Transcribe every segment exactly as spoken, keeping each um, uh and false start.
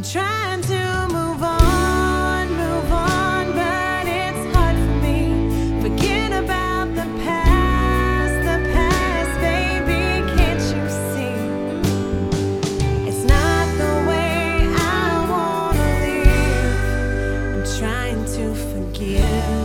I'm trying to move on, move on, but it's hard for me. Forget about the past, the past, baby, can't you see? It's not the way I wanna live. I'm trying to forgive.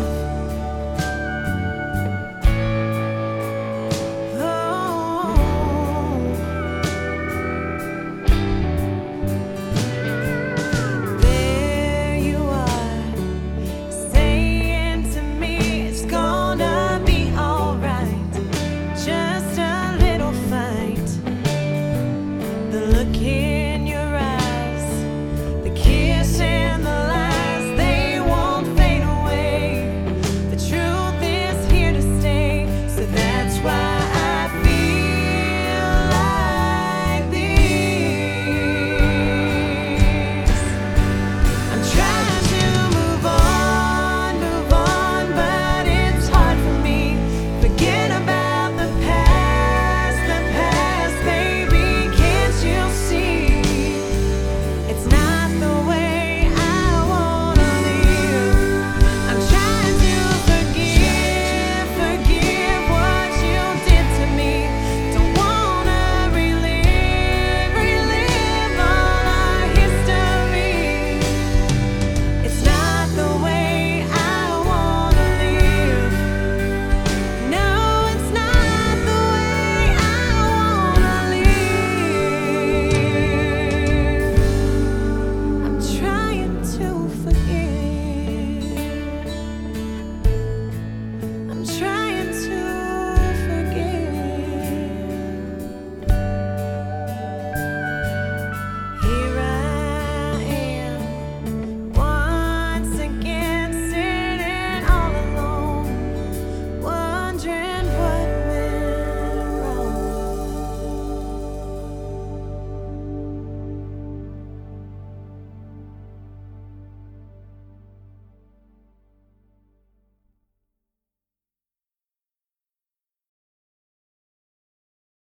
Look here.